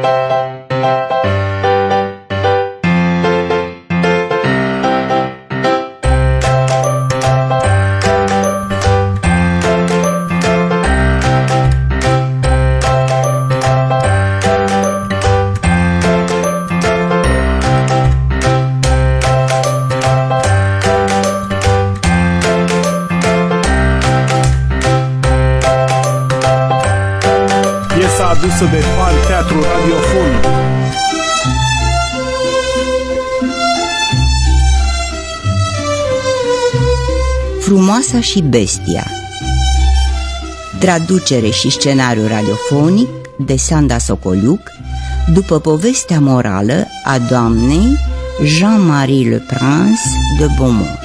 Adusă de fan teatru radiofonic. Frumoasa și bestia. Traducere și scenariu radiofonic de Sanda Socoliuc, după povestea morală a doamnei Jean-Marie Le Prince de Beaumont.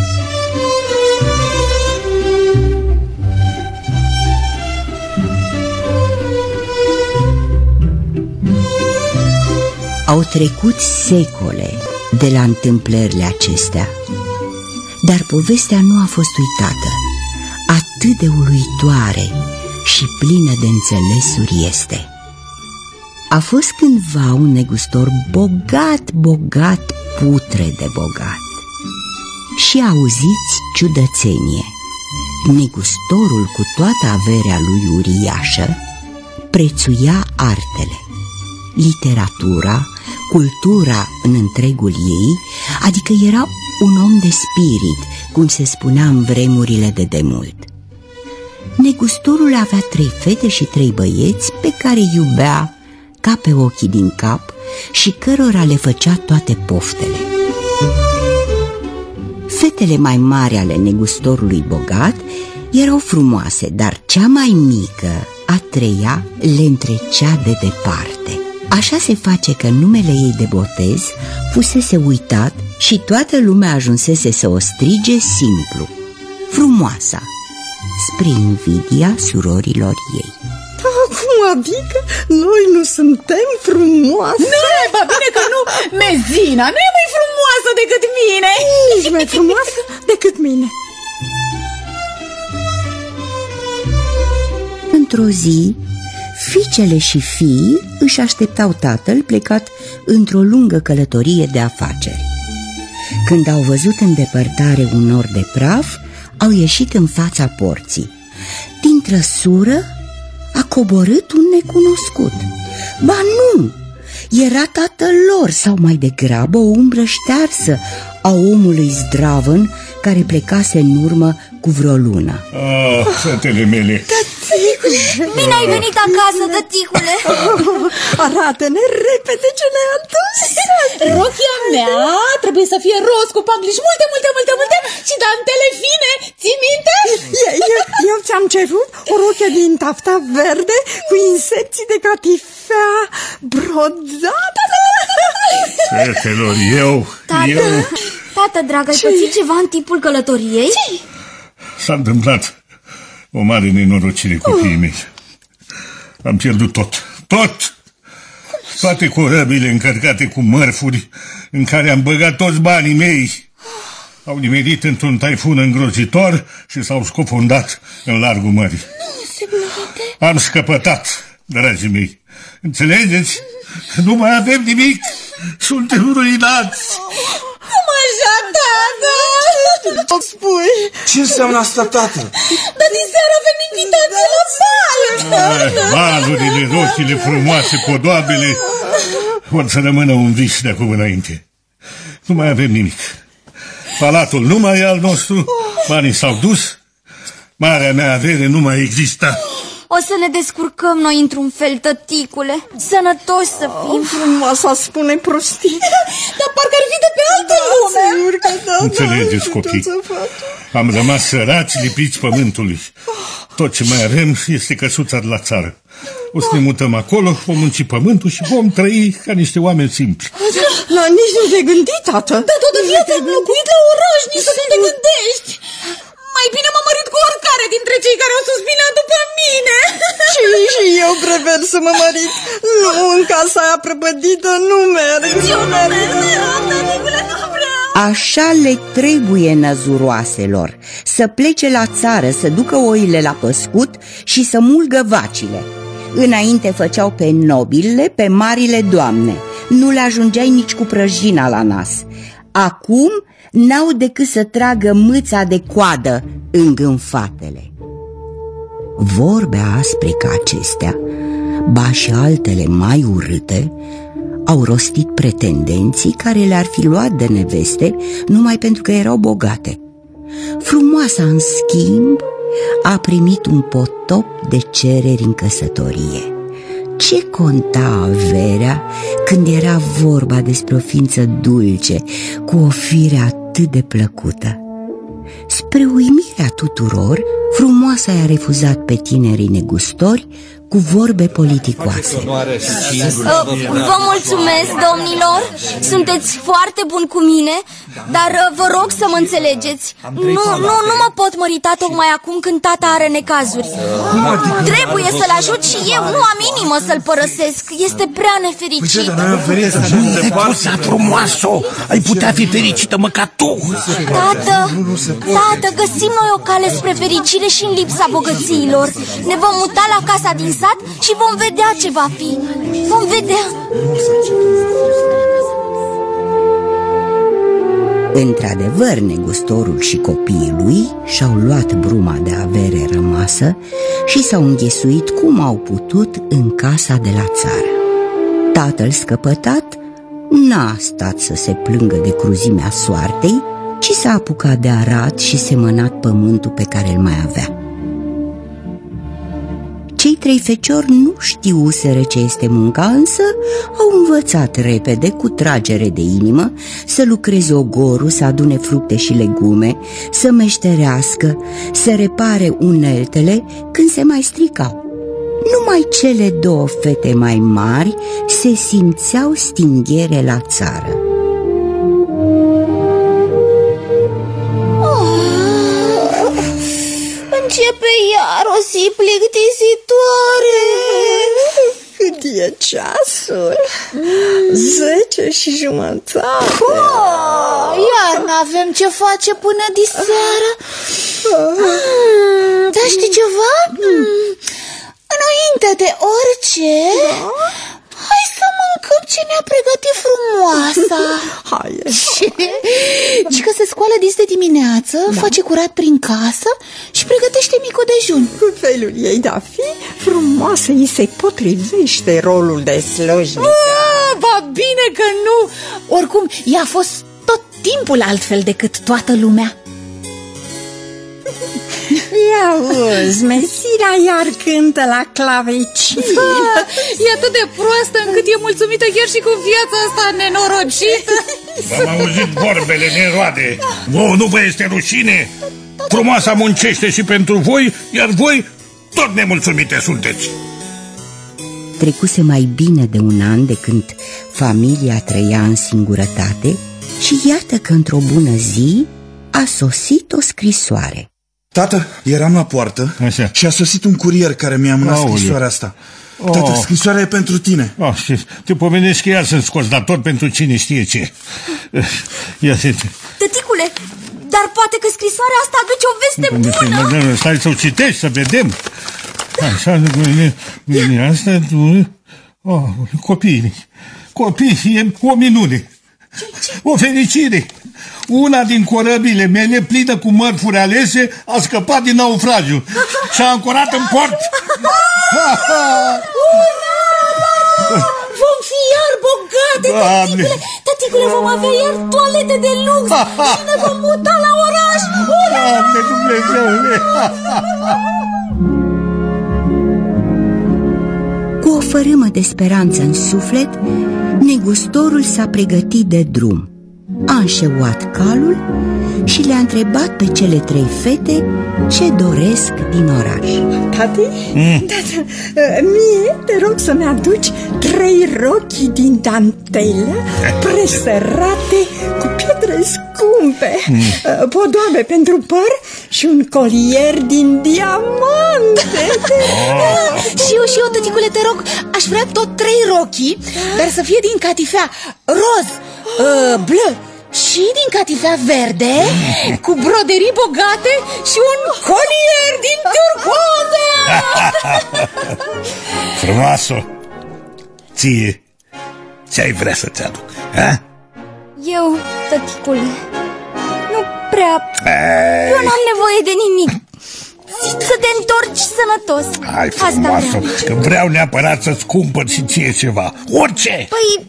Au trecut secole de la întâmplările acestea, dar povestea nu a fost uitată. Atât de uluitoare și plină de înțelesuri este. A fost cândva un negustor bogat, putre de bogat. Și auziți ciudățenie, negustorul cu toată averea lui uriașă prețuia artele, literatura, cultura în întregul ei, adică era un om de spirit, cum se spunea în vremurile de demult. Negustorul avea 3 fete și 3 băieți pe care iubea ca pe ochii din cap și cărora le făcea toate poftele. Fetele mai mari ale negustorului bogat erau frumoase, dar cea mai mică, a 3-a, le întrecea de departe. Așa se face că numele ei de botez fusese uitat și toată lumea ajunsese să o strige simplu, Frumoasa, spre invidia surorilor ei. Cum adică noi nu suntem frumoase? Nu, ba bine că nu, Mezina nu e mai frumoasă decât mine. Nici mai frumoasă decât mine. Într-o zi, fiicele și fiii își așteptau tatăl plecat într-o lungă călătorie de afaceri. Când au văzut în depărtare un nor de praf, au ieșit în fața porții. Din trăsură a coborât un necunoscut. Ba nu! Era tatăl lor, sau mai degrabă o umbră ștearsă a omului zdravăn care plecase în urmă cu vreo lună. Fetele mele! Bine ai venit acasă, tăticule! Arată-ne repede ce le-ai adus! Rochia mea trebuie să fie roz cu pangliși multe și dantele fine. Ții minte? Eu ți-am cerut o rochie din tafta verde cu insecții de catifea brodată. Fetelor, Tată, dragă, ai pățit ceva în timpul călătoriei? Ce? S-a întâmplat o mare nenorocire copiii mei. Am pierdut tot. Toate corăbile încărcate cu mărfuri în care am băgat toți banii mei au nimerit într-un taifun îngrozitor și s-au scufundat în largul mării. Nu se poate. Am scăpătat, dragii mei. Înțelegeți? Nu mai avem nimic. Suntem ruinați. Cum așa, tată? Ce spui? Ce înseamnă asta, tată? Dar din seara avem invitații la bal. Balurile, rochile frumoase, podoabele vor să rămână un vis de acum înainte. Nu mai avem nimic. Palatul nu mai e al nostru, banii s-au dus, marea mea avere nu mai există. O să ne descurcăm noi într-un fel, tăticule. Sănătoși să fim. Frumoasa spune prostii. Dar parcă ar fi de pe altă lume. Sigur că da. Înțelegeți, copii? Am rămas săraci, lipiți pământului. Tot ce mai avem este căsuța de la țară. O să ne mutăm acolo, vom munci pământul și vom trăi ca niște oameni simpli. La nici nu te gândi, tată. Dar toată viața am locuit la oraș, nici să nu te gândești. Mai bine m-am mărit cu oricare dintre cei care au suspinat după mine. Și eu prefer să mă mărit. Nu, în casa aia prăpădită nu merg. Eu nu merg, tăticule, nu vreau. Așa le trebuie năzuroaselor, să plece la țară, să ducă oile la păscut și să mulgă vacile. Înainte făceau pe nobile, pe marile doamne. Nu le ajungeai nici cu prăjina la nas. Acum n-au decât să tragă mâța de coadă îngânfatele. Vorbe aspre ca acestea, ba și altele mai urâte, au rostit pretendenții care le-ar fi luat de neveste numai pentru că erau bogate. Frumoasa, în schimb, a primit un potop de cereri în căsătorie. Ce conta averea când era vorba despre o ființă dulce, cu o fire atât de plăcută? Spre uimirea tuturor, frumoasa i-a refuzat pe tinerii negustori cu vorbe politicoase. Vă mulțumesc, domnilor, sunteți foarte buni cu mine, dar vă rog să mă înțelegeți. Nu mă pot mărita tocmai acum când tata are necazuri. Trebuie să-l ajut și eu, nu am inimă să-l părăsesc. Este prea nefericit. Nepoța frumoasă, ai putea fi fericită măcar tu. Tată, găsim noi o cale spre fericire și în lipsa bogățiilor. Ne vom muta la casa din sat și vom vedea ce va fi. Vom vedea. Într-adevăr, negustorul și copiii lui și-au luat bruma de avere rămasă și s-au înghesuit cum au putut în casa de la țară. Tatăl scăpătat n-a stat să se plângă de cruzimea soartei, ci s-a apucat de arat și semănat pământul pe care îl mai avea. Cei 3 feciori nu știuseră ce este munca, însă au învățat repede, cu tragere de inimă, să lucreze ogorul, să adune fructe și legume, să meșterească, să repare uneltele când se mai stricau. Numai cele 2 fete mai mari se simțeau stinghere la țară. Începe iar o zi plictisitoare. Cât e ceasul? 10:30. Iar n-avem ce face până diseară. Dar știi ceva? Înainte de orice, hai să mâncăm ce ne-a pregătit frumoasa. Hai. Și că se scoală dis de dimineață, face curat prin casă și pregătește micul dejun. Cu felul ei de-a fi, frumoasă îi se potrivește rolul de slujnică. Ba bine că nu! Oricum, ea a fost tot timpul altfel decât toată lumea. Ia uzi, Mesira iar cântă la clavecin. E atât de proastă încât e mulțumită chiar și cu viața asta nenorocită. V-am auzit vorbele neroade. Vouă nu vă este rușine? Frumoasa muncește și pentru voi, iar voi tot nemulțumite sunteți. Trecuse mai bine de un an de când familia trăia în singurătate și iată că într-o bună zi a sosit o scrisoare. Tată, eram la poartă. Așa. Și a sosit un curier care mi-a mânat scrisoarea asta. Tată, scrisoarea e pentru tine. Te pomenești că iar sunt scos dator pentru cine știe ce. Tăticule, dar poate că scrisoarea asta aduce o veste bună. Stai să o citești, să vedem. Așa, asta, copii, e o minune. O fericire. Una din corăbile mele, plină cu mărfuri alese, a scăpat din naufragiu și a ancorat în port. Vom fi iar bogate, tăticule, vom avea iar toalete de lux și ne vom muta la oraș. Doamne Dumnezeule! Cu o fărâmă de speranță în suflet, negustorul s-a pregătit de drum. A înșeuat calul și le-a întrebat pe cele 3 fete ce doresc din oraș. Tati, mie te rog să-mi aduci 3 rochii din dantelă presărate cu pietre scumpe, podoabe pentru păr și un colier din diamante. Și eu, tăticule, te rog, aș vrea tot 3 rochii, dar să fie din catifea roz, bleu Și din catifea verde, cu broderii bogate și un colier din turcoază. Frumoasă! Ție, ce-ai vrea să-ți aduc, ha? Eu, tăticule, nu prea... Eu n-am nevoie de nimic. Să te întorci sănătos. Hai, frumoasă, că vreau neapărat să-ți cumpăr și ție ceva. Orice! Păi...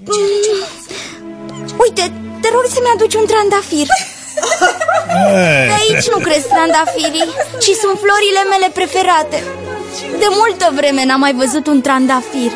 uite, te rog să-mi aduci un trandafir. De aici nu cresc trandafirii, ci sunt florile mele preferate. De multă vreme n-am mai văzut un trandafir.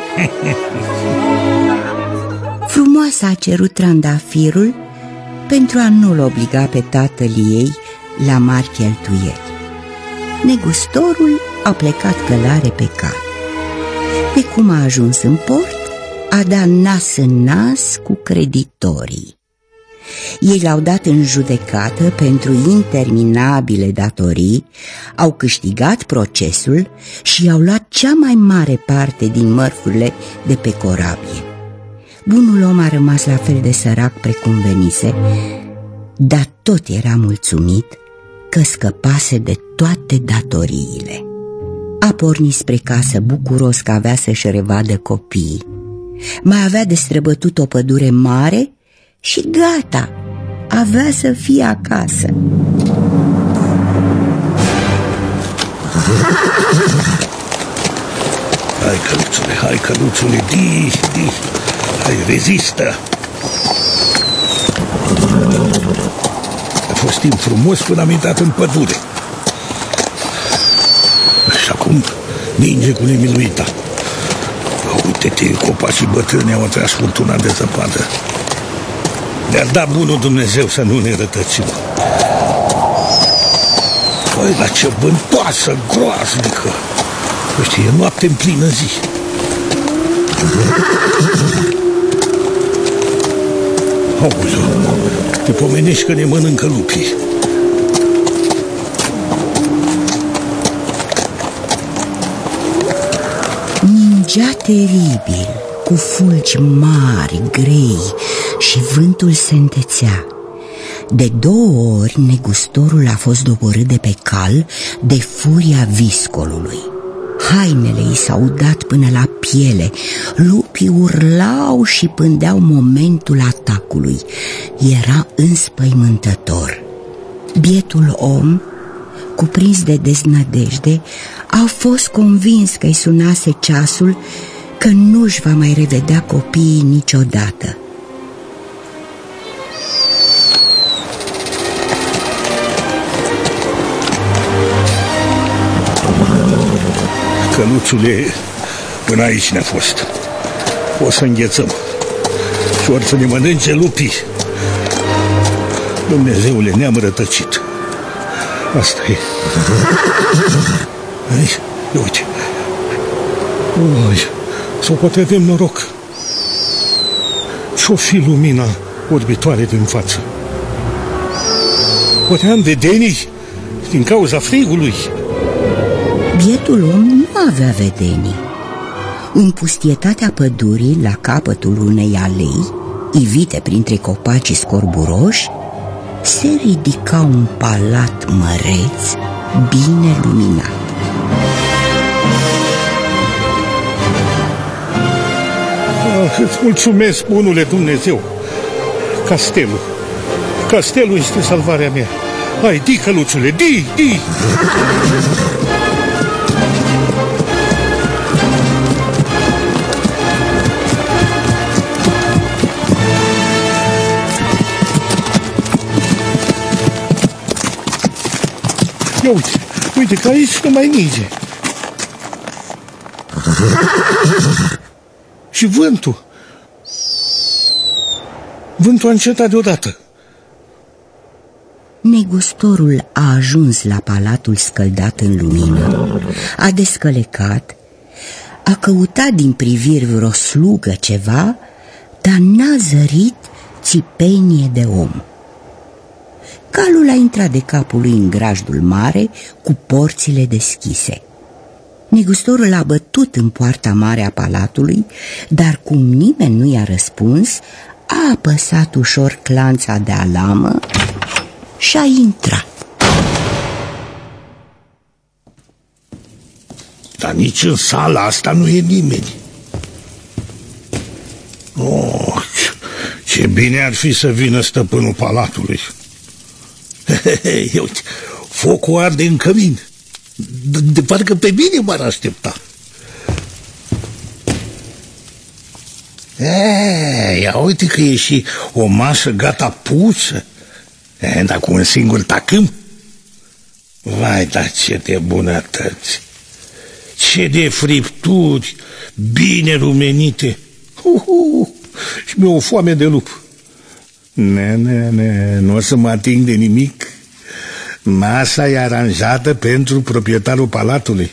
Frumoasa a cerut trandafirul pentru a nu-l obliga pe tatăl ei la mari cheltuieli. Negustorul a plecat călare pe cal. De cum a ajuns în port, a dat nas în nas cu creditorii. Ei l-au dat în judecată pentru interminabile datorii, au câștigat procesul și i-au luat cea mai mare parte din mărfurile de pe corabie. Bunul om a rămas la fel de sărac precum venise, dar tot era mulțumit că scăpase de toate datoriile. A pornit spre casă bucuros că avea să-și revadă copiii. Mai avea de străbătut o pădure mare și gata, avea să fie acasă. Hai, căluțule, di, hai, rezistă. A fost timp frumos până am intrat în pădure. Și acum ninge cu nemiluita. Uite-te, copacii bătrâni au atras furtuna de zăpadă. Ne-ar da bunul Dumnezeu să nu ne rătăcim. Păi, la ce vântoasă groaznică! Știi, e noapte în plină zi. Aoleu, te pomenești că ne mănâncă lupii. Ningea teribil, cu fulgi mari, grei, și vântul se întețea. De 2 ori negustorul a fost doborât de pe cal de furia viscolului. Hainele i s-au udat până la piele, lupii urlau și pândeau momentul atacului. Era înspăimântător. Bietul om, cuprins de deznădejde, a fost convins că-i sunase ceasul, că nu-și va mai revedea copiii niciodată. Căluțule, până aici ne-a fost. O să înghețăm și ori să ne mănânce lupii. Dumnezeule, ne-am rătăcit. Asta e. Aici, uite. Sau poate avem noroc. Ce-o fi lumina orbitoare din față? Poate am vedenii din cauza frigului. Bietul om nu avea vedenii. În pustietatea pădurii, la capătul unei alei, ivite printre copacii scorburoși, se ridica un palat măreț, bine luminat. Îți mulțumesc, bunule Dumnezeu. Castelul este salvarea mea. Hai, di, căluțule, di! Ia uite că aici nu mai ninge. Și vântul a încetat deodată. Negustorul a ajuns la palatul scăldat în lumină, a descălecat, a căutat din priviri vreo slugă ceva, dar n-a zărit țipenie de om. Calul a intrat de capul lui în grajdul mare, cu porțile deschise. Negustorul a bătut în poarta mare a palatului, dar cum nimeni nu i-a răspuns, a a apăsat ușor clanța de alamă și a intrat. Dar nici în sala asta nu e nimeni. Oh, ce bine ar fi să vină stăpânul palatului. Uite, focul arde în cămin. De parcă pe mine m-ar aștepta. Ia uite că e și o masă gata pusă. Dar cu un singur tacâm. Vai, dar ce de bunătăți, ce de fripturi bine rumenite. Și mi-e o foame de lup. Nu o să mă ating de nimic. Masa e aranjată pentru proprietarul palatului.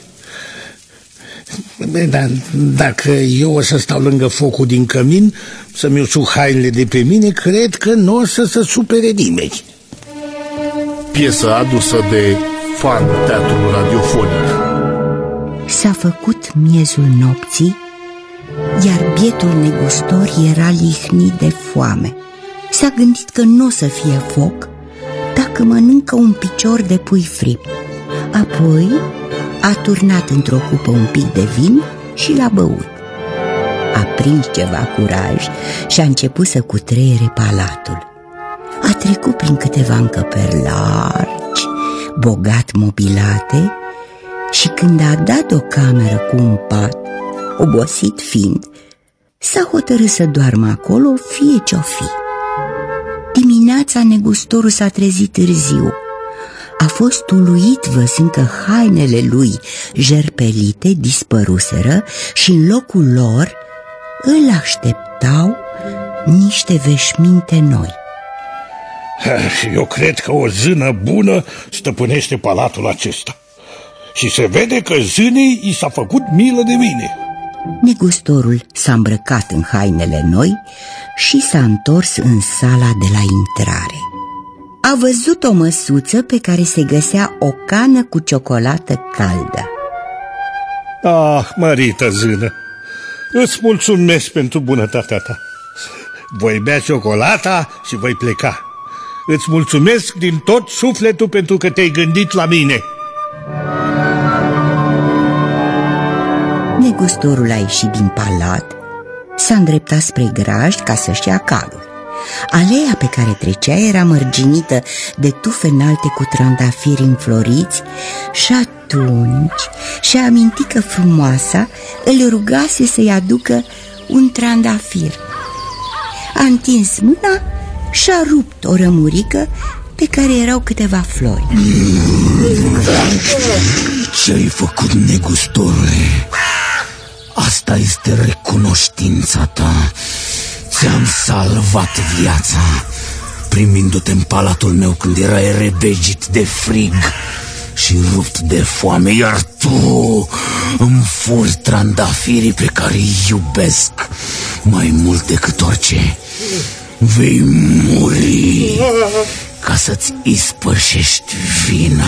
Dar dacă eu o să stau lângă focul din cămin, să-mi usuc hainele de pe mine, cred că nu o să se supere nimeni. Piesă adusă de Fan Teatrul Radiofonic. S-a făcut miezul nopții, iar bietul negustor era lihnit de foame. S-a gândit că nu o să fie foc dacă mănâncă un picior de pui fript. Apoi a turnat într-o cupă un pic de vin și l-a băut. A prins ceva curaj și a început să cutreiere palatul. A trecut prin câteva încăperi largi, bogat mobilate, și când a dat o cameră cu un pat, obosit fiind, s-a hotărât să doarmă acolo, fie ce-o fi. Dimineața negustorul s-a trezit târziu. A fost uluit văzând că hainele lui jerpelite dispăruseră și în locul lor îl așteptau niște veșminte noi. Eu cred că o zână bună stăpânește palatul acesta. Și se vede că zânei i s-a făcut milă de mine. Negustorul s-a îmbrăcat în hainele noi și s-a întors în sala de la intrare. A văzut o măsuță pe care se găsea o cană cu ciocolată caldă. Ah, mărită zână, îți mulțumesc pentru bunătatea ta. Voi bea ciocolata și voi pleca. Îți mulțumesc din tot sufletul pentru că te-ai gândit la mine. Negustorul a ieșit din palat, s-a îndreptat spre grajd ca să-și ia calul. Aleea pe care trecea era mărginită de tufe înalte cu trandafiri înfloriți și atunci și-a amintit că frumoasa îl rugase să-i aducă un trandafir. A întins mâna și a rupt o rămurică pe care erau câteva flori. Ce-ai făcut, negustorule? Asta este recunoștința ta. Ți-am salvat viața, primindu-te în palatul meu când erai rebegit de frig și rupt de foame, iar tu îmi furi trandafirii pe care îi iubesc mai mult decât orice. Vei muri ca să-ți ispășești vina.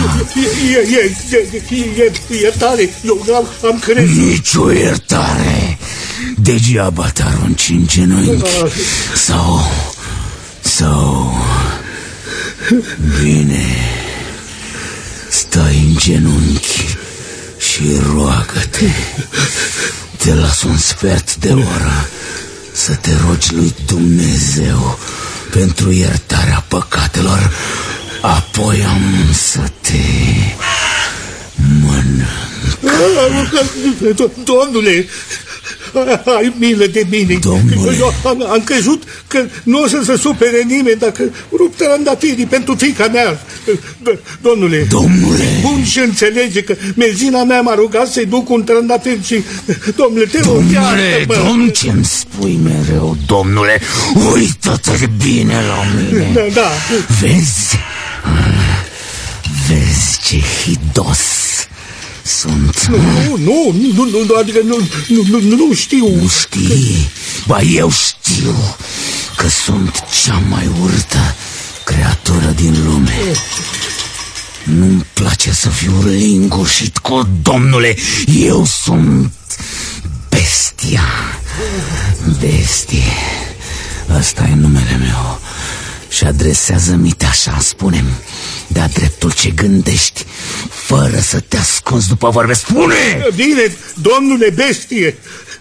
Iertare, eu am crezut. Nicio iertare. Degeaba te arunci în genunchi. Sau bine, stai în genunchi și roagă-te. Te las un sfert de oră să te rogi lui Dumnezeu pentru iertarea păcatelor. Apoi am să te mănânc. Domnule, ai milă de mine. Domnule, eu am crezut că nu o să se supere nimeni dacă rup trandafirii pentru fiica mea. Domnule, bun și înțelege că mezina mea m-a rugat să-i duc un trandafir și... Domnule, te rog, domnule, ce-mi spui mereu, domnule? Uită-te bine la mine. Da. Vezi ce hidos sunt. Adică nu știu. Nu știi? Ba, eu știu că sunt cea mai urâtă creatură din lume. Nu-mi place să fiu lingușit cu domnule. Eu sunt bestia. Ăsta e numele meu. Și adresează-mi așa, spune-mi de-a dreptul ce gândești, fără să te ascunzi după vorbe. Spune! Bine, domnule bestie.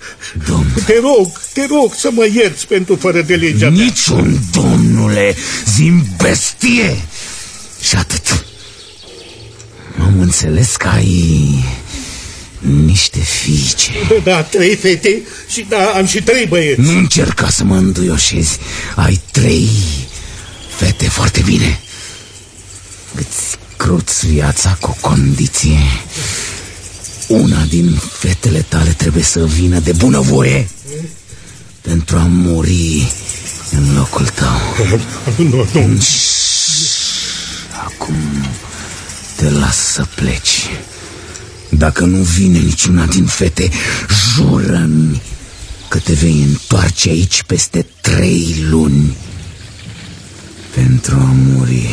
Te rog să mă ierți pentru fără de legea mea. Niciun domnule, zi-mi bestie. Și atât. Am înțeles că ai niște fiice. Da, 3 fete și da, am și 3 băieți. Nu încerca să mă înduioșezi. Ai 3 fete, foarte bine. Îți cruți viața cu o condiție. Una din fetele tale trebuie să vină de bunăvoie pentru a muri în locul tău. Nu. Acum te las să pleci. Dacă nu vine niciuna din fete, jură-mi că te vei întoarce aici peste 3 luni pentru a muri.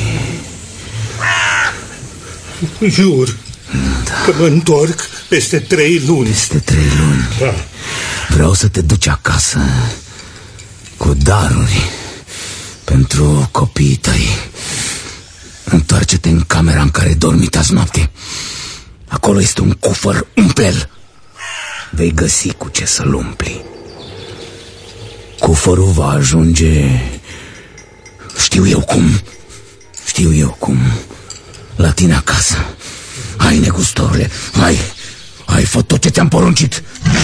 Jur că mă întorc peste 3 luni. Peste 3 luni. Da. Vreau să te duci acasă cu daruri pentru copiii tăi. Întoarce-te în camera în care dormi azi noapte. Acolo este un cufăr, umple-l. Vei găsi cu ce să-l umpli. Cufărul va ajunge, știu eu cum, la tine acasă. Hai, negustorule, hai, fă tot ce ți-am poruncit.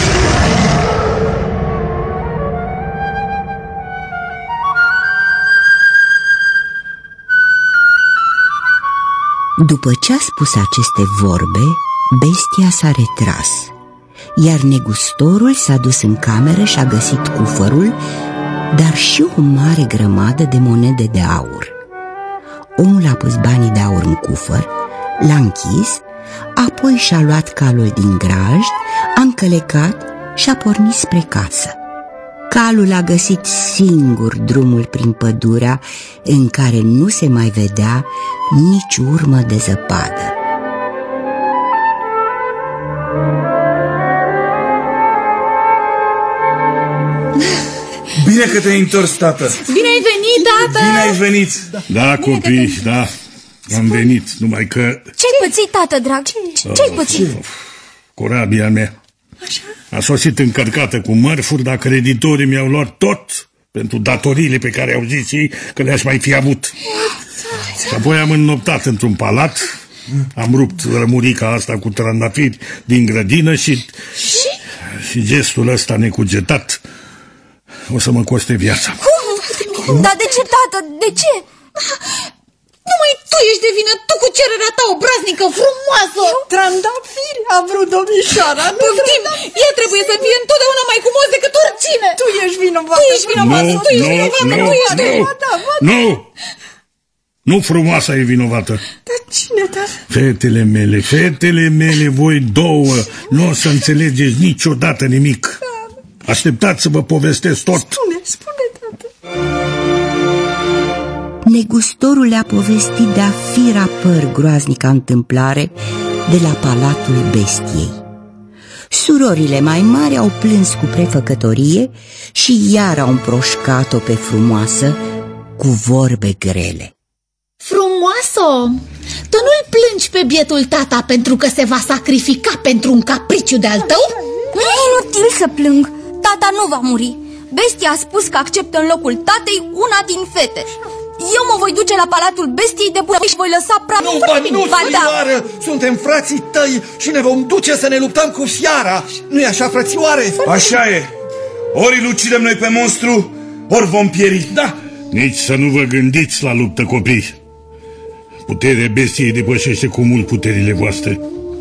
După ce a spus aceste vorbe, bestia s-a retras, iar negustorul s-a dus în cameră și a găsit cufărul, dar și o mare grămadă de monede de aur. Omul a pus banii de aur în cufăr, l-a închis, apoi și-a luat calul din grajd, a încălecat și a pornit spre casă. Calul a găsit singur drumul prin pădurea în care nu se mai vedea nici urmă de zăpadă. Bine că te-ai întors, tată. Bine ai venit, tată. Bine ai venit. Da, copii, da, am venit, numai că... Ce-ai pățit, tată, drag? Ce-ai pățit? Corabia mea a sosit încărcată cu mărfuri, dar creditorii mi-au luat tot pentru datoriile pe care au zis ei că le-aș mai fi avut. Și apoi am înnoptat într-un palat, am rupt rămurica asta cu trandafiri din grădină și gestul ăsta necugetat o să mă coste viața. Cum? Dar de ce, tată? De ce? Numai tu ești de vină, tu cu cererea ta obraznică, frumoasă. Trandafiri a vrut domnișoara. Poftim, ea trebuie să fie întotdeauna mai frumos decât oricine. Tu ești vinovată. Nu, frumoasa e vinovată. Dar cine, dar? Fetele mele, voi două, nu o să înțelegeți niciodată nimic. Așteptați să vă povestesc tot. Spune, tată. Negustorul le-a povestit de-a fi rapăr groaznica întâmplare de la palatul bestiei. Surorile mai mari au plâns cu prefăcătorie și iar au împroșcat-o pe frumoasă cu vorbe grele. Frumoasă, tu nu-l plângi pe bietul tata pentru că se va sacrifica pentru un capriciu de-al tău? E inutil să plâng. Tata nu va muri. Bestia a spus că acceptă în locul tatei una din fete. Eu mă voi duce la palatul bestiei de bună și voi lăsa Nu, frățioară! Suntem frații tăi și ne vom duce să ne luptăm cu fiara. Nu-i așa, frățioare? Așa e. Ori îl ucidem noi pe monstru, ori vom pieri. Da. Nici să nu vă gândiți la luptă, copii. Puterea bestiei depășește cu mult puterile voastre.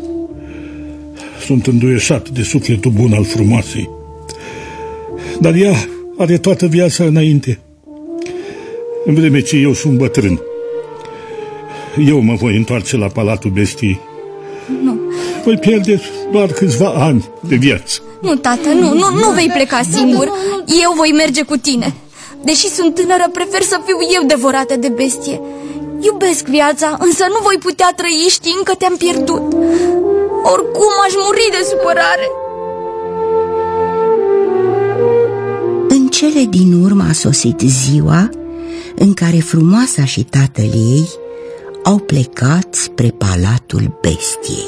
Sunt înduioșat de sufletul bun al frumoasei, dar ea are toată viața înainte, în vreme ce eu sunt bătrân. Eu mă voi întoarce la palatul bestiei. Nu. Voi pierde doar câțiva ani de viață. Nu, tată, nu vei pleca singur. Eu voi merge cu tine. Deși sunt tânără, prefer să fiu eu devorată de bestie. Iubesc viața, însă nu voi putea trăi știind că te-am pierdut. Oricum aș muri de supărare. cele din urmă a sosit ziua în care frumoasa și tatăl ei au plecat spre palatul bestiei.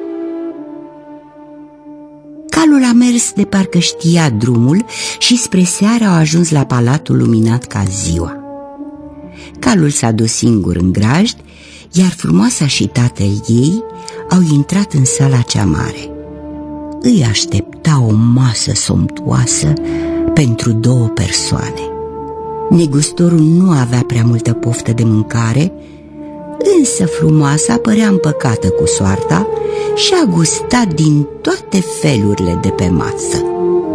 Calul a mers de parcă știa drumul și spre seară au ajuns la palatul luminat ca ziua. Calul s-a dus singur în grajd, iar frumoasa și tatăl ei au intrat în sala cea mare. Îi aștepta o masă somptuoasă pentru 2 persoane. Negustorul nu avea prea multă poftă de mâncare, însă frumoasa părea împăcată cu soarta și a gustat din toate felurile de pe masă.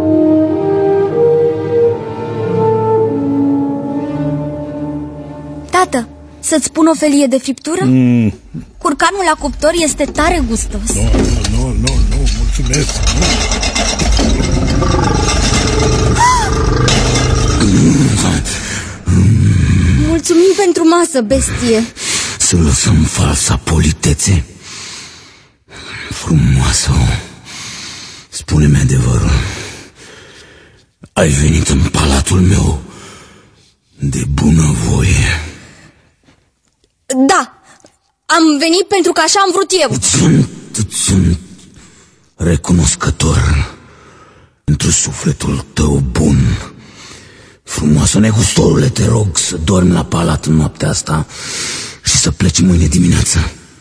Tată, să-ți spun o felie de friptură? Curcanul la cuptor este tare gustos. Nu, mulțumesc. Mulțumim pentru masă, bestie. Să lăsăm falsa politețe. Frumoasă, spune-mi adevărul. Ai venit în palatul meu de bunăvoie? Da, am venit pentru că așa am vrut eu. Sunt recunoscător pentru sufletul tău bun. Frumoasă negustorule, te rog să dormi la palat în noaptea asta și să pleci mâine dimineață.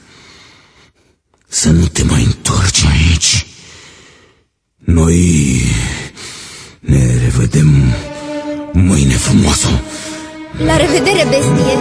Să nu te mai întorci aici. Noi ne revedem mâine, frumoasă. La revedere, bestie.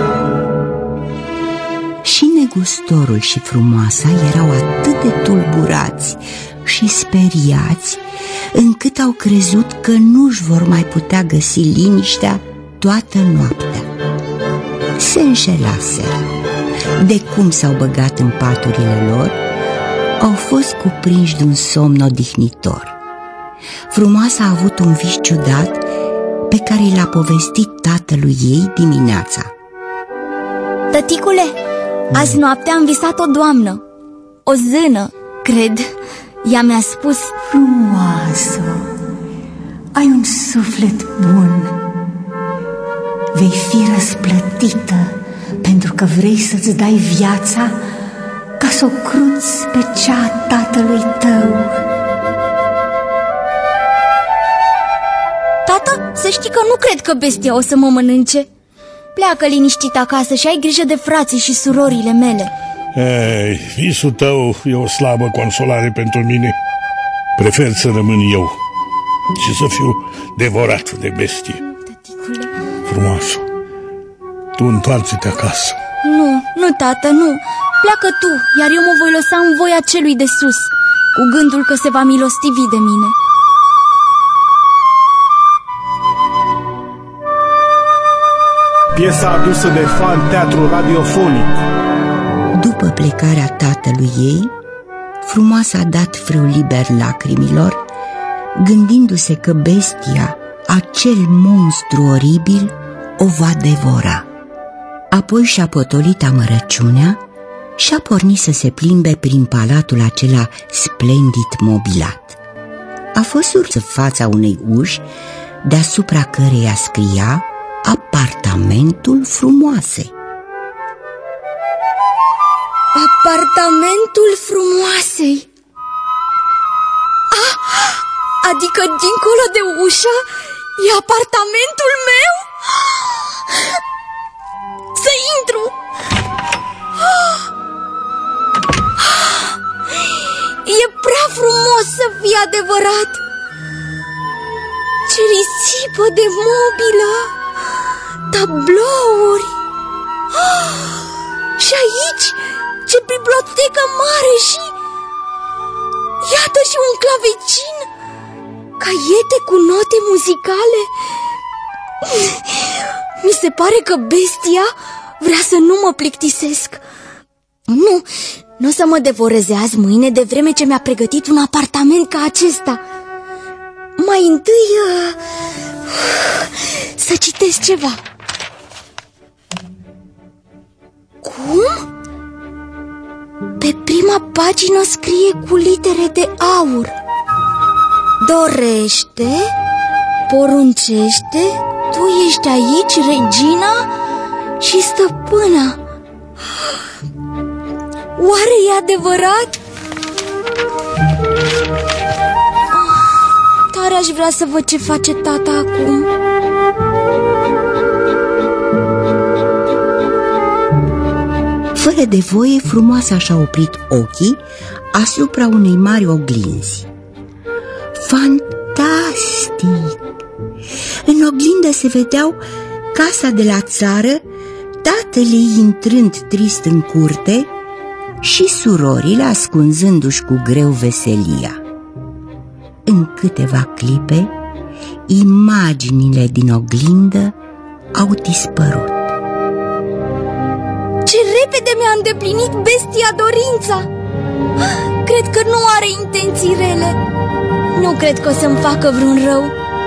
Și negustorul și frumoasa erau atât de tulburați și speriați, încât au crezut că nu-și vor mai putea găsi liniștea toată noaptea. Se înșelaseră. De cum s-au băgat în paturile lor, au fost cuprinși de un somn odihnitor. Frumoasa a avut un vis ciudat pe care l-a povestit tatălui ei dimineața. Tăticule, azi noapte am visat o doamnă, o zână, cred. Ea mi-a spus: frumoasă, ai un suflet bun. Vei fi răsplătită pentru că vrei să-ți dai viața ca să o cruți pe cea a tatălui tău. Tată, să știi că nu cred că bestia o să mă mănânce. Pleacă liniștit acasă și ai grijă de frații și surorile mele. Ei, visul tău e o slabă consolare pentru mine. Prefer să rămân eu și să fiu devorat de bestie. Tăticule. Frumoasă, tu întoarce-te acasă. Nu, tată, nu. Pleacă tu, iar eu mă voi lăsa în voia celui de sus, cu gândul că se va milostivi de mine. Piesa adusă de fan teatru radiofonic. După plecarea tatălui ei, frumoasa a dat frâu liber lacrimilor, gândindu-se că bestia, acel monstru oribil, o va devora. Apoi și-a potolit amărăciunea și a pornit să se plimbe prin palatul acela splendid mobilat. A fost în fața unei uși, deasupra căreia scria Apartamentul frumoasei. Apartamentul frumoasei. Adică dincolo de ușă e apartamentul meu? Să intru! E prea frumos să fie adevărat. Ce risipă de mobilă, tablouri. Și aici ce bibliotecă mare și... iată și un clavecin, caiete cu note muzicale. Mi se pare că bestia vrea să nu mă plictisesc. Nu o să mă devoreze azi mâine, de vreme ce mi-a pregătit un apartament ca acesta. Mai întâi să citesc ceva. Cum? Pe prima pagină scrie cu litere de aur: dorește poruncește, tu ești aici, regina și stăpâna. Oare e adevărat? Tare aș vrea să văd ce face tata acum. Fără de voie, frumoasa și-a oprit ochii asupra unei mari oglinzi. Fantastic! În oglindă se vedeau casa de la țară, tatăl ei intrând trist în curte și surorile ascunzându-și cu greu veselia. În câteva clipe, imaginile din oglindă au dispărut. Ce repede mi-a îndeplinit bestia dorința! Cred că nu are intenții rele. Nu cred că o să-mi facă vreun rău.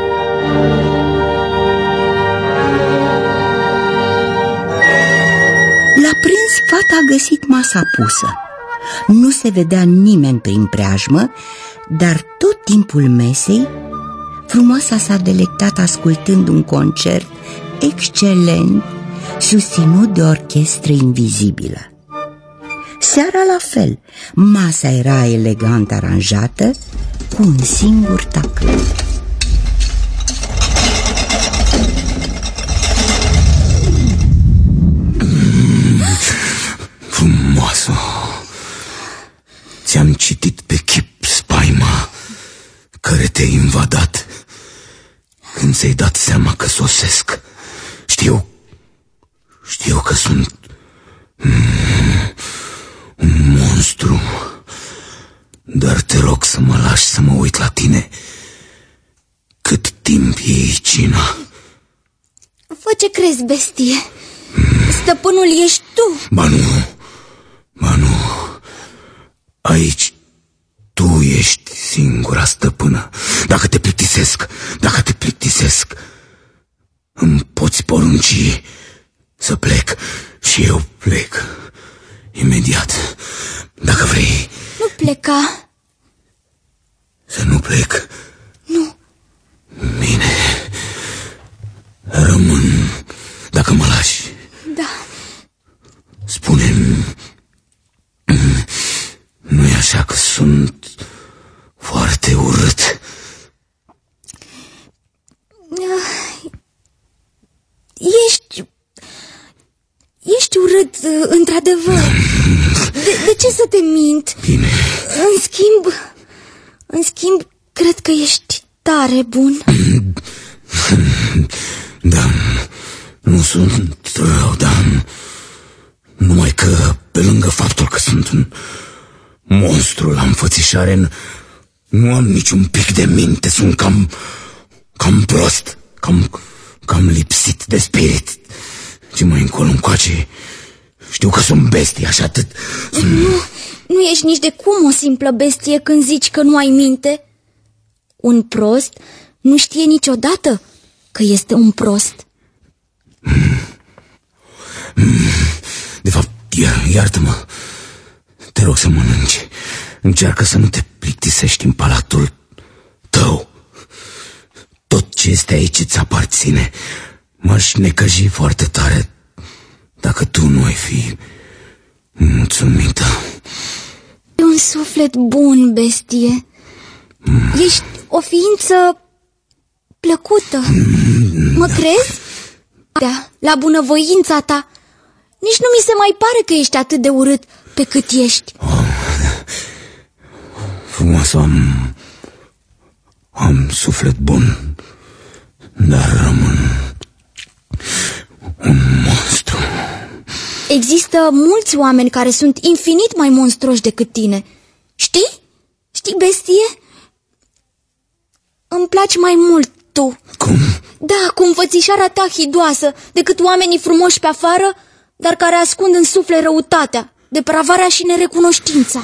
La prânz, fata a găsit masa pusă. Nu se vedea nimeni prin preajmă, dar tot timpul mesei, frumoasa s-a delectat ascultând un concert excelent, susținut de orchestră invizibilă. Seara la fel, masa era elegant aranjată, cu un singur tacâm. Frumoasă! Ți-am citit pe chip spaima care te-a invadat când ți-ai dat seama că sosesc. Știu că sunt un monstru, dar te rog să mă lași să mă uit la tine cât timp iei cina. Fă ce crezi, bestie. Stăpânul ești tu. Ba nu. Aici tu ești singura stăpână. Dacă te plictisesc, îmi poți porunci să plec și eu plec imediat. Dacă vrei. Nu pleca. Să nu plec? Nu. Bine. Rămân dacă mă lași. Da. Spune-mi, nu-i așa că sunt foarte urât? Ești urât, într-adevăr. De ce să te mint? Bine. În schimb, cred că ești tare bun. Da, nu sunt rău, dar numai că pe lângă faptul că sunt un monstru la înfățișare, nu am niciun pic de minte, sunt cam prost, cam lipsit de spirit. Ce mai încolo încoace, știu că sunt bestie, așa atât. Nu ești nici de cum o simplă bestie când zici că nu ai minte. Un prost nu știe niciodată că este un prost. De fapt, iartă-mă, te rog să mănânci. Încearcă să nu te plictisești în palatul tău. Tot ce este aici îți aparține. M-aș necăji foarte tare dacă tu nu ai fi mulțumită. E un suflet bun, bestie. Ești o ființă plăcută. Mă crezi? Da, la bunăvoința ta. Nici nu mi se mai pare că ești atât de urât pe cât ești. Frumoasă, am suflet bun, dar rămân un monstru. Există mulți oameni care sunt infinit mai monstruoși decât tine. Știi? Știi, bestie? Îmi place mai mult tu. Cum? Da, cu înfățișarea ta hidoasă, decât oamenii frumoși pe afară, dar care ascund în suflet răutatea, depravarea și nerecunoștința.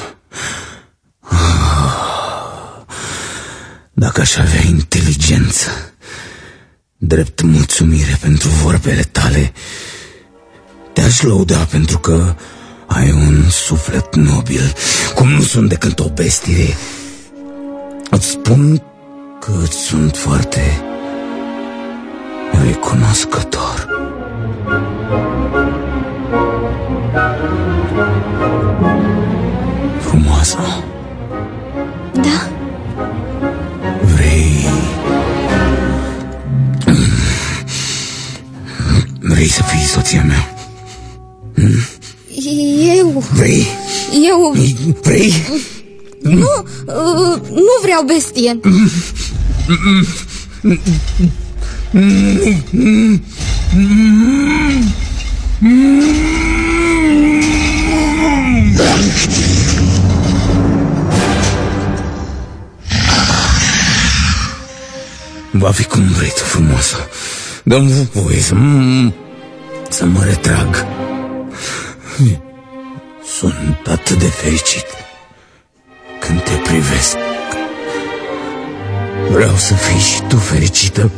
Dacă aș avea inteligență, drept mulțumire pentru vorbele tale, te-aș lăuda pentru că ai un suflet nobil, cum nu sunt decât o bestie. Îți spun că sunt foarte recunoscător. Frumoasă. Da? Vrei să fii soția mea? Eu... Vrei? Eu... Vrei? Nu vreau, bestie. Va fi cum vrei tu, frumoasă. Dă-mi voie să mă retrag. Sunt atât de fericit când te privesc. Vreau să fii și tu fericită.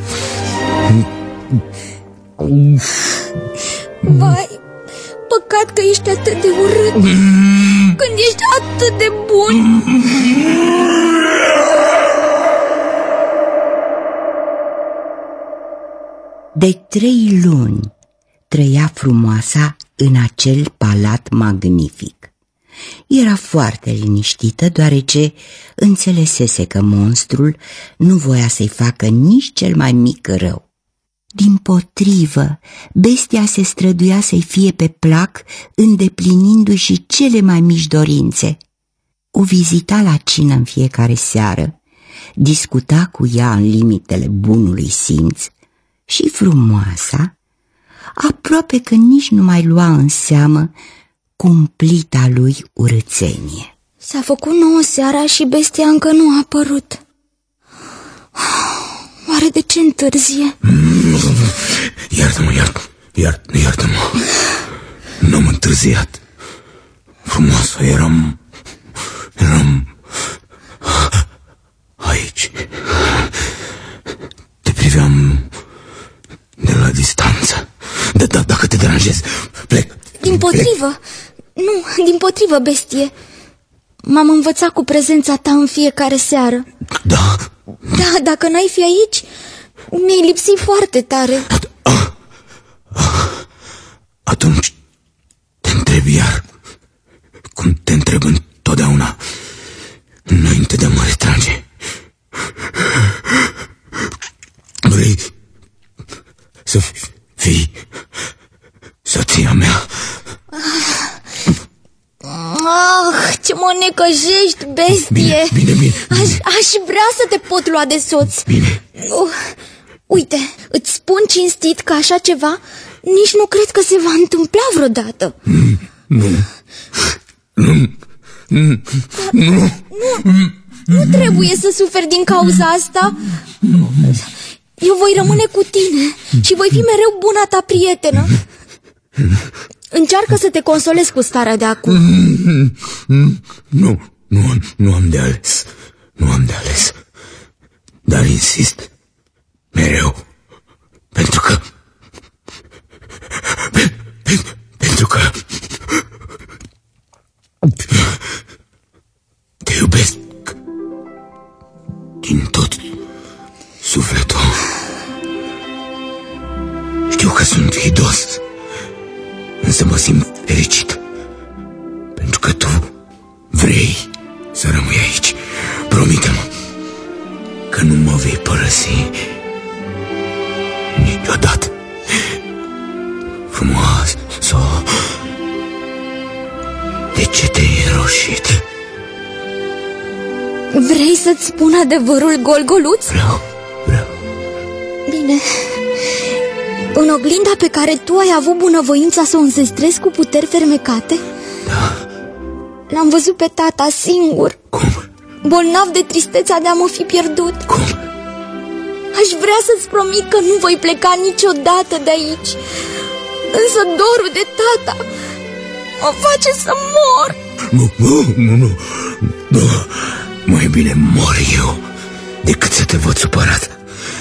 Vai, păcat că ești atât de urât când ești atât de bun. De 3 luni trăia frumoasa în acel palat magnific. Era foarte liniștită, deoarece înțelesese că monstrul nu voia să-i facă nici cel mai mic rău. Dimpotrivă, bestia se străduia să-i fie pe plac, îndeplinindu-și cele mai mici dorințe. O vizita la cină în fiecare seară, discuta cu ea în limitele bunului simț și frumoasa aproape că nici nu mai lua în seamă cumplita lui urâțenie. S-a făcut 9 seara și bestia încă nu a apărut. Oare de ce întârzie? Iartă-mă, iartă-mă. Nu-am întârziat. Frumoasă, eram aici. Te priveam de la distanță. Dacă te deranjez, plec. Dimpotrivă, nu, dimpotrivă, bestie. M-am învățat cu prezența ta în fiecare seară. Da? Da, dacă n-ai fi aici, mi-ai lipsit foarte tare. Atunci te întreb iar, cum te întreb întotdeauna, înainte de a mă retrage. Vrei să fii soția mea? Ce mă necăjești, bestie. Bine. Aș vrea să te pot lua de soț. Bine. Uite, îți spun cinstit că așa ceva nici nu cred că se va întâmpla vreodată. Nu trebuie să suferi din cauza asta. Eu voi rămâne cu tine și voi fi mereu buna ta prietenă. Încearcă să te consolezi cu starea de acum. Nu am de ales. Nu am de ales. Dar insist mereu, pentru că te iubesc din tot sufletul. Știu că sunt hidos, însă mă simt fericit pentru că tu vrei să rămâi aici. Promite-mă că nu mă vei părăsi niciodată. Frumoasă, de ce te-ai înroșit? Vrei să-ți spun adevărul, Golgoluț? Vreau. Bine. În oglinda pe care tu ai avut bunăvoința să o înzestrezi cu puteri fermecate? Da. L-am văzut pe tata singur. Cum? Bolnav de tristețea de a mă fi pierdut. Cum? Aș vrea să-ți promit că nu voi pleca niciodată de aici. Însă dorul de tata mă face să mor. Nu. Mai bine mor eu decât să te văd supărat.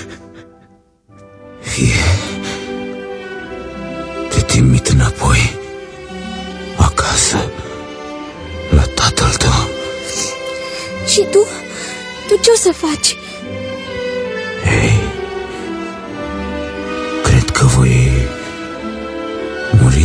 Te trimit înapoi acasă la tatăl tău. Și tu? Tu ce o să faci? Ei, cred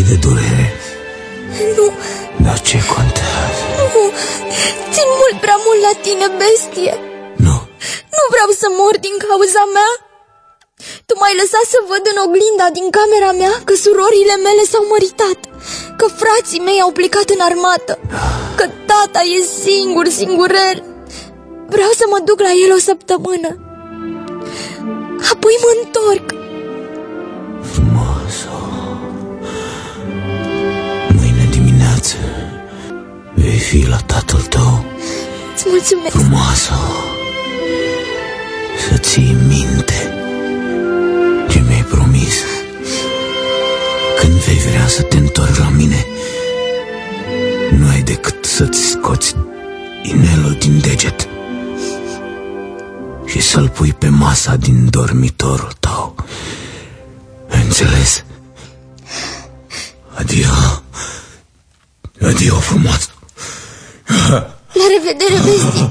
de durere? Nu. Dar ce contează? Nu, țin mult prea mult la tine, bestie. Nu. Nu vreau să mor din cauza mea. Tu m-ai lăsat să văd în oglinda din camera mea că surorile mele s-au măritat, că frații mei au plecat în armată, că tata e singurel. Vreau să mă duc la el o săptămână, apoi mă întorc. Frumoasă. Mâine dimineață vei fi la tatăl tău. Îți mulțumesc. Frumoasă. Să ții minte ce mi-ai promis. Când vei vrea să te întorci la mine, nu ai decât să-ți scoți inelul din deget și să-l pui pe masa din dormitorul tău. Înțeles? Adio. Adio, frumoasă. La revedere, bestie.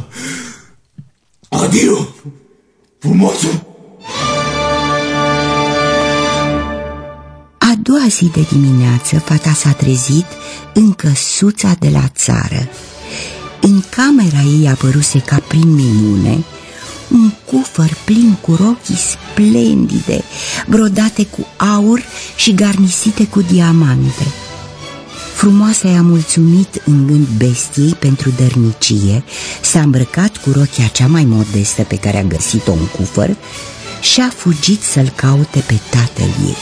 Adio, frumoasă. A doua zi de dimineață, fata s-a trezit în căsuța de la țară. În camera ei apăruse ca prin minune un cufăr plin cu rochii splendide, brodate cu aur și garnisite cu diamante. Frumoasa i-a mulțumit în gând bestiei pentru dărnicie, s-a îmbrăcat cu rochia cea mai modestă pe care a găsit-o în cufăr și a fugit să-l caute pe tatăl ei.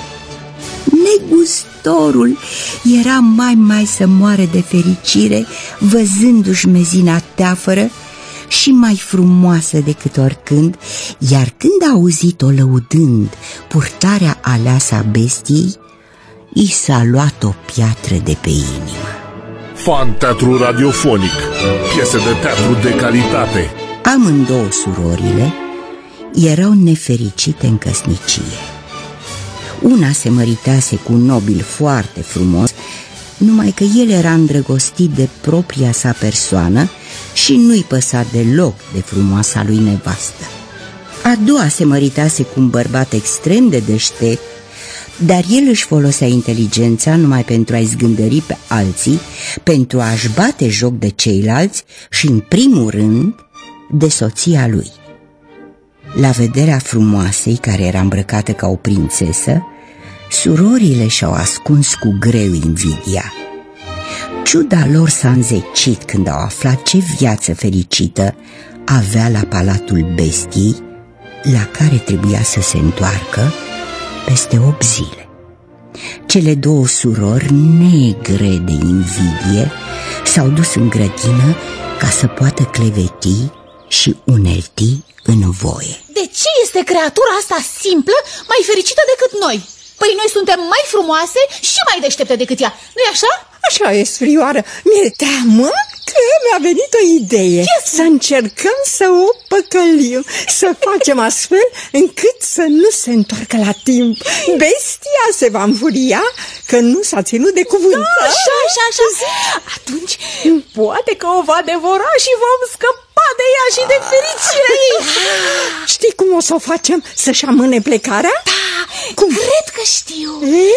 Negustorul era mai să moare de fericire văzându-și mezina teafără și mai frumoasă decât oricând, iar când a auzit-o lăudând purtarea aleasă a bestiei, i s-a luat o piatră de pe inimă. Fan Teatru Radiofonic, piese de teatru de calitate. Amândouă surorile erau nefericite în căsnicie. Una se măritase cu un nobil foarte frumos, numai că el era îndrăgostit de propria sa persoană și nu-i păsa deloc de frumoasa lui nevastă. A doua se măritase cu un bărbat extrem de deștept, dar el își folosea inteligența numai pentru a-i zgândări pe alții, pentru a-și bate joc de ceilalți și, în primul rând, de soția lui. La vederea frumoasei, care era îmbrăcată ca o prințesă, surorile și-au ascuns cu greu invidia. Ciuda lor s-a înzecit când au aflat ce viață fericită avea la palatul bestiei, la care trebuia să se întoarcă peste 8 zile. Cele două surori, negre de invidie, s-au dus în grădină ca să poată cleveti și unelti în voie. De ce este creatura asta simplă mai fericită decât noi? Păi noi suntem mai frumoase și mai deștepte decât ea, nu-i așa? Așa e, frioară. Mi-e teamă că mi-a venit o idee. Să încercăm să o păcălim, să facem astfel încât să nu se întoarcă la timp. Bestia se va înfuria că nu s-a ținut de cuvânt. Da, așa. Atunci poate că o va devora și vom scăpa de ea și de fericirea ei. Știi cum o să o facem? Să-și amâne plecarea? Da, cum? Cred că știu.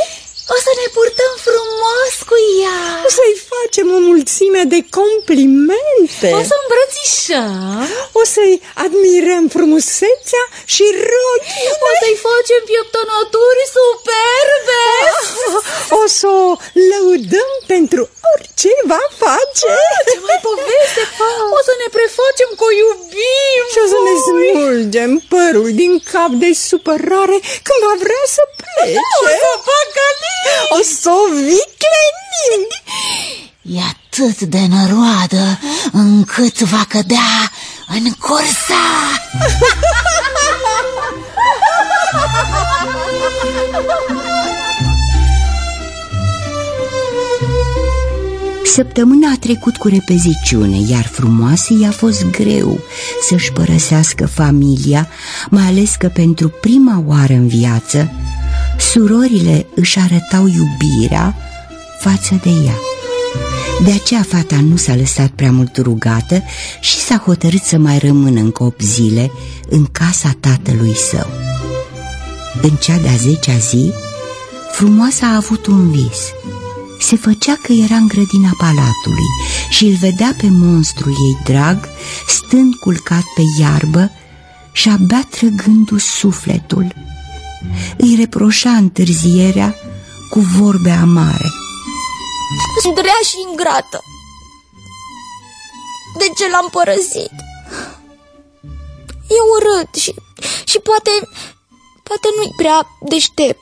O să ne purtăm frumos cu ea. O să-i facem o mulțime de complimente. O să îmbrățișăm. O să-i admirăm frumusețea și rochile. O să-i facem pieptănături superbe. O să o lăudăm pentru orice va face. Ce mai poveste. O să ne prefacem că o iubim. Și o să ne smulgem părul din cap de supărare când va vrea să plece. O să păcălim. O să o viclenim. E atât de năroadă încât va cădea în cursa. Săptămâna a trecut cu repeziciune, iar frumoasei i-a fost greu să-și părăsească familia, mai ales că pentru prima oară în viață surorile își arătau iubirea față de ea. De aceea fata nu s-a lăsat prea mult rugată și s-a hotărât să mai rămână încă 8 zile în casa tatălui său. În cea de-a 10-a zi, Frumoasa a avut un vis. Se făcea că era în grădina palatului și îl vedea pe monstrul ei drag, stând culcat pe iarbă și abia trăgându-și sufletul. Îi reproșa întârzierea cu vorbe amare. Sunt rea și ingrată. De ce l-am părăsit? E urât și poate nu-i prea deștept.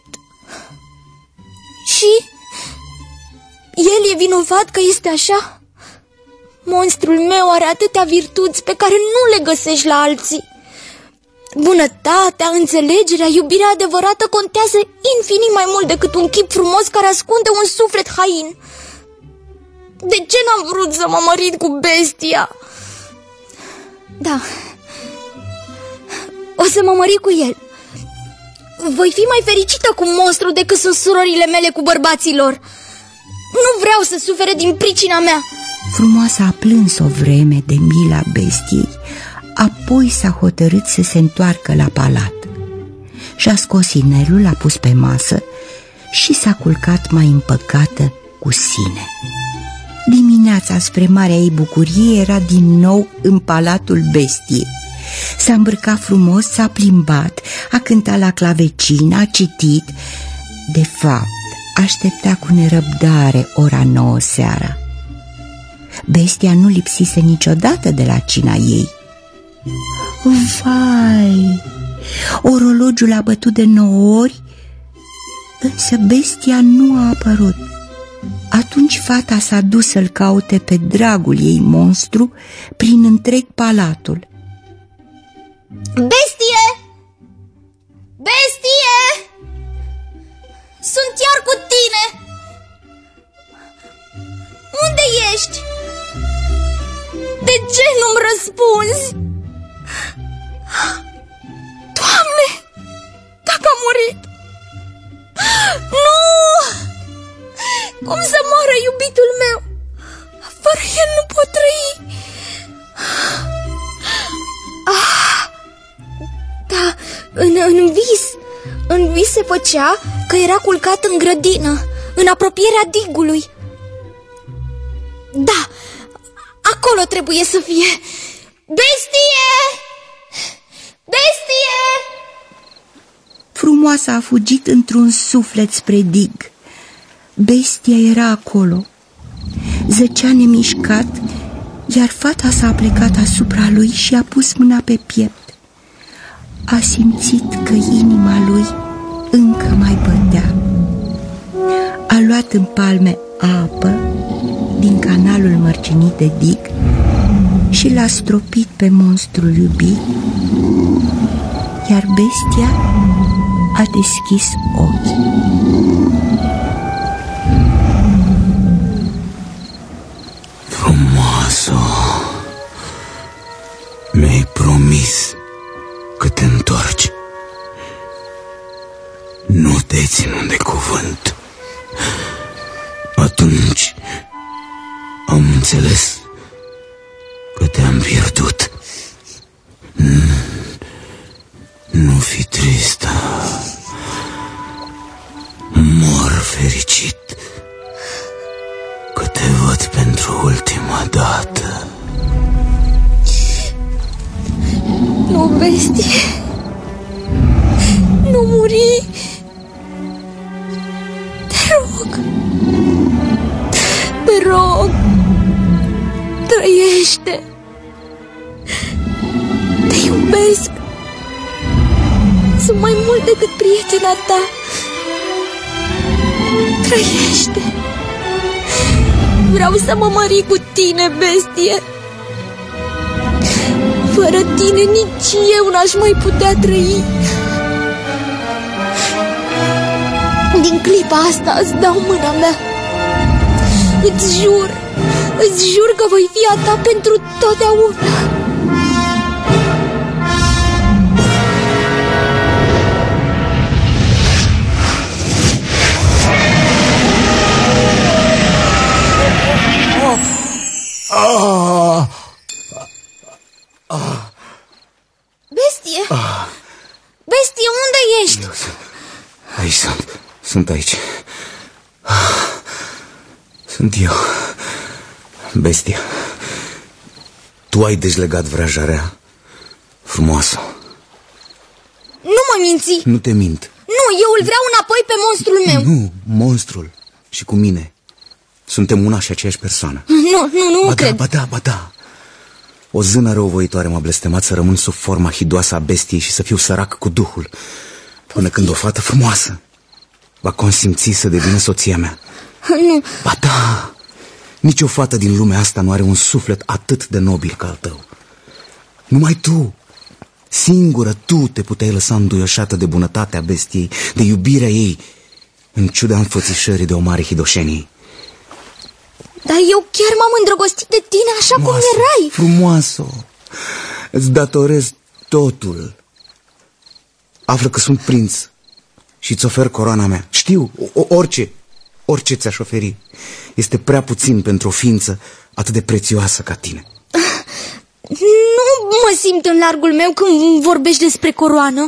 Și el e vinovat că este așa? Monstrul meu are atâtea virtuți pe care nu le găsești la alții. Bunătatea, înțelegerea, iubirea adevărată contează infinit mai mult decât un chip frumos care ascunde un suflet hain. De ce n-am vrut să mă mărit cu bestia? Da, o să mă mărit cu el. Voi fi mai fericită cu monstru decât sunt surorile mele cu bărbații lor. Nu vreau să sufere din pricina mea. Frumoasa a plâns o vreme de mila bestiei, apoi s-a hotărât să se întoarcă la palat. Și-a scos inelul, l-a pus pe masă și s-a culcat mai împăcată cu sine. Dimineața, spre marea ei bucurie, era din nou în palatul bestiei. S-a îmbrăcat frumos, s-a plimbat, a cântat la clavecină, a citit. De fapt, aștepta cu nerăbdare ora 9 seara. Bestia nu lipsise niciodată de la cina ei. Vai! Orologiul a bătut de 9 ori, însă bestia nu a apărut. Atunci fata s-a dus să-l caute pe dragul ei monstru prin întreg palatul. Bestie! Bestie! Sunt iar cu tine! Unde ești? De ce nu-mi răspunzi? Doamne! Dacă a murit! Nu! Cum să moară iubitul meu? Fără el nu pot trăi. Da, în vis se făcea că era culcat în grădină, în apropierea digului. Da, acolo trebuie să fie. Bestie! Bestie! Frumoasa a fugit într-un suflet spre dig. Bestia era acolo. Zăcea nemișcat, iar fata s-a plecat asupra lui și a pus mâna pe piept. A simțit că inima lui încă mai bătea. A luat în palme apă din canalul mărcinit de dig și l-a stropit pe monstrul iubit, iar bestia a deschis ochii. Frumoasă, mi-ai promis că te întorci. Nu te-ai ținut de cuvânt. Atunci am înțeles că te-am pierdut. Nu fi tristă. Mor fericit că te văd pentru ultima dată. Nu, bestie, nu muri. Te rog, trăiește. Te iubesc. Sunt mai mult decât prietena ta. Trăiește. Vreau să mă mări cu tine, bestie. Fără tine nici eu n-aș mai putea trăi. Din clipa asta îți dau mâna mea. Îți jur că voi fi a ta pentru totdeauna. Bestie! Bestie, unde ești? Aici Sunt aici. Sunt eu, bestia. Tu ai dezlegat vrajarea frumoasă. Nu mă minți. Nu te mint. Nu, eu îl vreau înapoi pe monstrul meu. Nu, monstrul și cu mine suntem una și aceeași persoană. Nu cred. Ba da. O zână răuvoitoare m-a blestemat să rămân sub forma hidoasă a bestiei și să fiu sărac cu duhul, până când o fată frumoasă va consimți să devină soția mea. Nu. Ba da, nici o fată din lumea asta nu are un suflet atât de nobil ca al tău. Numai tu, singură tu te puteai lăsa înduioșată de bunătatea bestiei, de iubirea ei, în ciuda înfățișării de o mare hidoșenie. Dar eu chiar m-am îndrăgostit de tine așa cum erai. Frumoasă, îți datorez totul. Află că sunt prinț și îți ofer coroana mea. Știu, orice ți-aș oferi. Este prea puțin pentru o ființă atât de prețioasă ca tine. Nu mă simt în largul meu când vorbești despre coroană.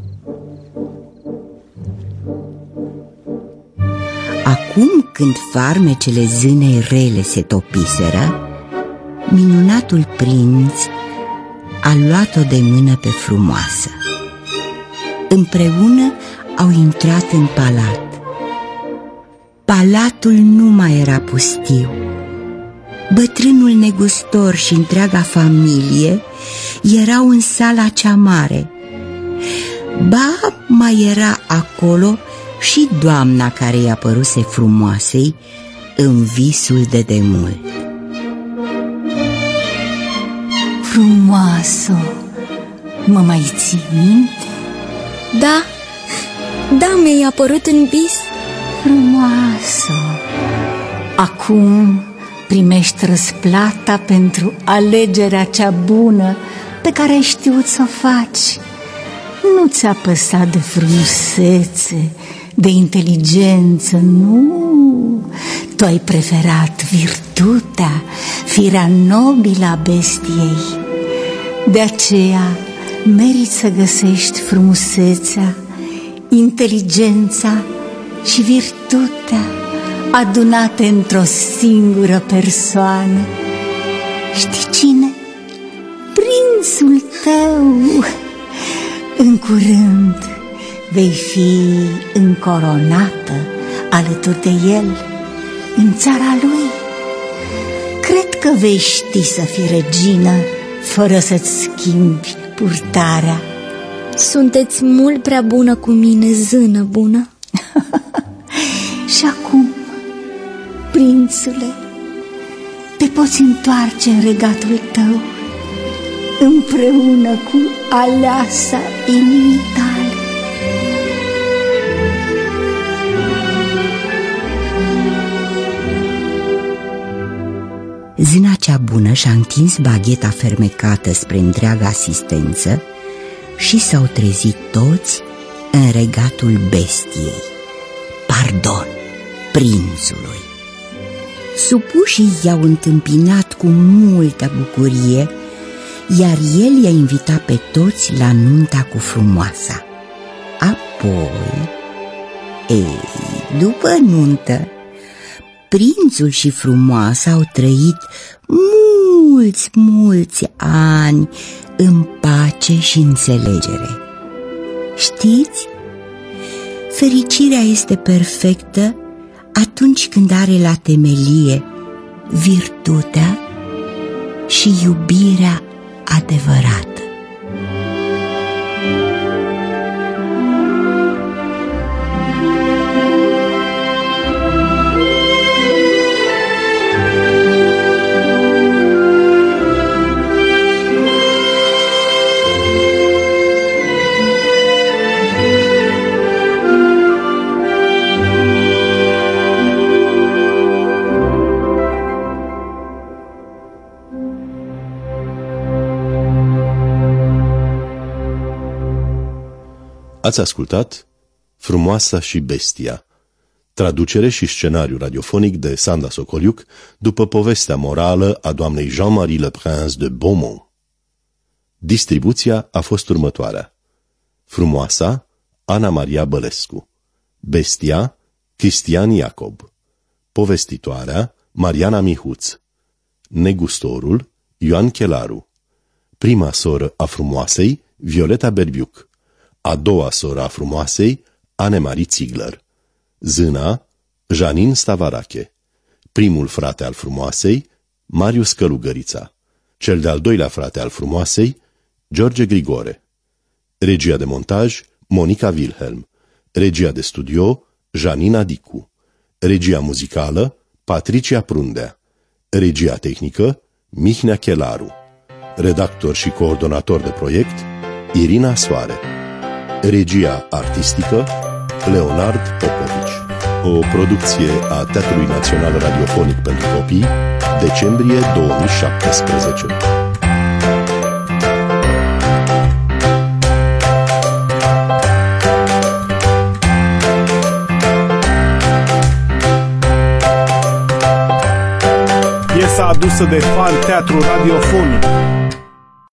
Acum când farmecele zânei rele se topiseră, minunatul prinț a luat-o de mână pe frumoasă. Împreună au intrat în palat. Palatul nu mai era pustiu. Bătrânul negustor și întreaga familie erau în sala cea mare. Ba, mai era acolo și doamna care i-a păruse frumoasei în visul de demult. Frumoasă, mă mai ții minte? Da, mi-ai apărut în vis. Frumoasă, acum primești răsplata pentru alegerea cea bună pe care ai știut să o faci. Nu ți-a păsat de frumusețe, de inteligență, nu. Tu ai preferat virtutea, firea nobilă a bestiei. De aceea meriți să găsești frumusețea, inteligența și virtutea adunate într-o singură persoană. Știi cine? Prințul tău. În curând vei fi încoronată alături de el în țara lui. Cred că vei ști să fii regină fără să-ți schimbi purtarea. Sunteți mult prea bună cu mine, zână bună. Și acum, prințule, te poți întoarce în regatul tău împreună cu aleasa inimii tale. Zâna cea bună și-a întins bagheta fermecată spre întreaga asistență și s-au trezit toți în regatul bestiei, pardon, prințului. Supușii i-au întâmpinat cu multă bucurie, iar el i-a invitat pe toți la nunta cu frumoasa. Apoi, după nuntă, prințul și frumoasa au trăit mulți ani în pace și înțelegere. Știți? Fericirea este perfectă atunci când are la temelie virtutea și iubirea adevărată. Ați ascultat Frumoasa și Bestia, traducere și scenariu radiofonic de Sanda Socoliuc, după povestea morală a doamnei Jean-Marie Le Prince de Beaumont. Distribuția a fost următoarea: Frumoasa, Ana Maria Bălescu; Bestia, Cristian Iacob. Povestitoarea, Mariana Mihuț. Negustorul, Ioan Chelaru. Prima soră a frumoasei, Violeta Berbiuc. A doua soră a frumoasei, Anemarie Ziegler. Zâna, Janin Stavarache. Primul frate al frumoasei, Marius Călugărița. Cel de-al doilea frate al frumoasei, George Grigore. Regia de montaj, Monica Wilhelm. Regia de studio, Janina Dicu. Regia muzicală, Patricia Prundea. Regia tehnică, Mihnea Chelaru. Redactor și coordonator de proiect, Irina Soare. Regia artistică, Leonard Popovici. O producție a Teatrului Național Radiofonic pentru Copii, decembrie 2017. Piesa adusă de fan Teatru Radiofonic.